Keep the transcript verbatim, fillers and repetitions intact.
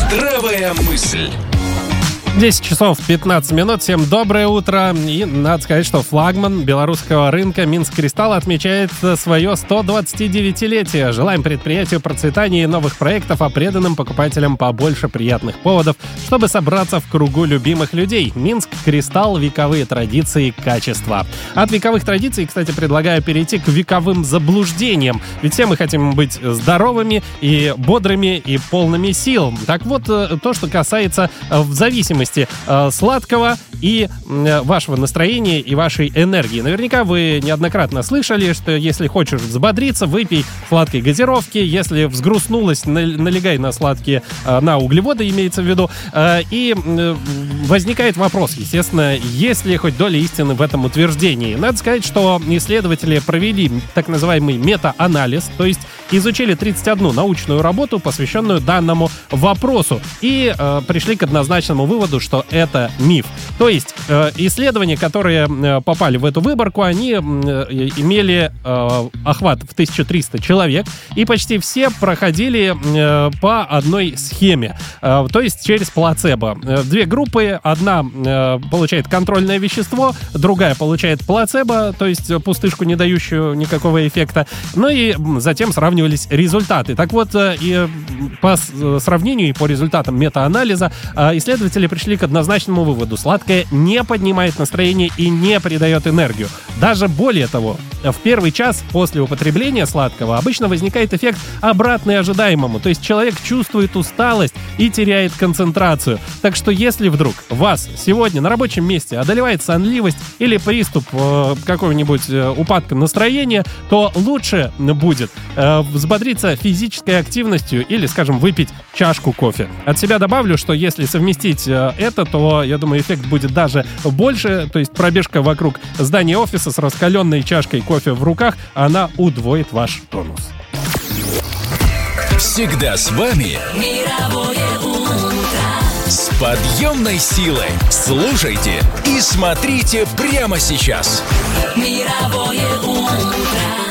Здравая мысль. десять часов пятнадцать минут. Всем доброе утро. И надо сказать, что флагман белорусского рынка Минск Кристалл отмечает свое сто двадцатидевятилетие. Желаем предприятию процветания и новых проектов, а преданным покупателям побольше приятных поводов, чтобы собраться в кругу любимых людей. Минск Кристалл. Вековые традиции, качество. От вековых традиций, кстати, предлагаю перейти к вековым заблуждениям. Ведь все мы хотим быть здоровыми и бодрыми и полными сил. Так вот, то, что касается в зависимости сладкого и вашего настроения и вашей энергии. Наверняка вы неоднократно слышали, что если хочешь взбодриться, выпей сладкой газировки. Если взгрустнулась, налегай на сладкие, на углеводы, имеется в виду. И возникает вопрос, естественно, есть ли хоть доля истины в этом утверждении. Надо сказать, что исследователи провели так называемый мета-анализ, то есть изучили тридцать одну научную работу, посвященную данному вопросу, и э, пришли к однозначному выводу, что это миф. То есть э, исследования, которые э, попали в эту выборку, они э, имели э, охват в тысячу триста человек, и почти все проходили э, по одной схеме, э, то есть через плацебо. Э, две группы, одна э, получает контрольное вещество, другая получает плацебо, то есть пустышку, не дающую никакого эффекта, ну и затем сравнивались результаты. Так вот, э, и по сравнению и по результатам мета-анализа э, исследователи пришли к однозначному выводу: сладкое не поднимает настроение и не придает энергию. Даже более того, в первый час после употребления сладкого обычно возникает эффект обратный ожидаемому, то есть человек чувствует усталость и теряет концентрацию. Так что если вдруг вас сегодня на рабочем месте одолевает сонливость или приступ э, какого-нибудь э, упадка настроения, то лучше будет э, взбодриться физической активностью или, скажем, выпить чашку кофе. От себя добавлю, что если совместить э, это, то, я думаю, эффект будет даже больше. То есть пробежка вокруг здания офиса с раскаленной чашкой кофе в руках, она удвоит ваш тонус. Всегда с вами мировое утро. С подъемной силой. Слушайте и смотрите прямо сейчас. Мировое утро.